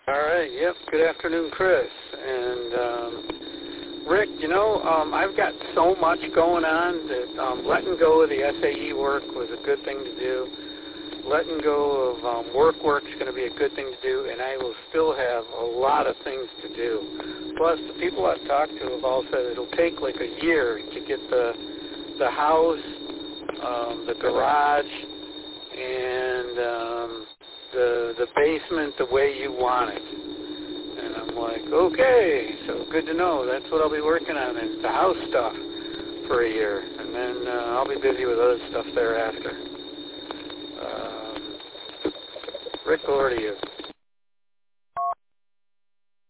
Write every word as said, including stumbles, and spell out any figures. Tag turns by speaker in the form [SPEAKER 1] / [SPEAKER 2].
[SPEAKER 1] All right. Yep. Good afternoon, Chris. And um, Rick, you know, um, I've got so much going on that um, letting go of the S A E work was a good thing to do. Letting go of um, work work is going to be a good thing to do, and I will still have a lot of things to do. Plus, the people I've talked to have all said it'll take like a year to get the the house, um, the garage, and um, the the basement the way you want it. And I'm like, okay, so good to know. That's what I'll be working on is the house stuff for a year, and then uh, I'll be busy with other stuff thereafter. Um, Rick, over to you.